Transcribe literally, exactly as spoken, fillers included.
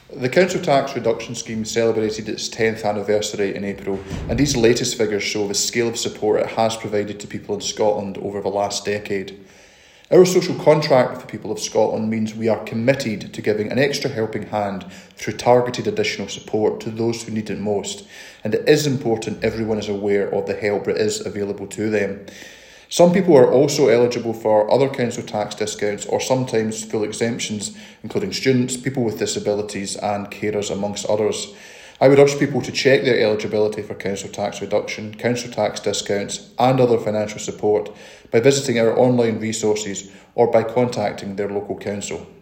The Council Tax Reduction Scheme celebrated its tenth anniversary in April, and these latest figures show the scale of support it has provided to people in Scotland over the last decade. Our social contract with the people of Scotland means we are committed to giving an extra helping hand through targeted additional support to those who need it most, and it is important everyone is aware of the help that is available to them. Some people are also eligible for other council tax discounts or sometimes full exemptions, including students, people with disabilities and carers, amongst others. I would urge people to check their eligibility for council tax reduction, council tax discounts and other financial support by visiting our online resources or by contacting their local council.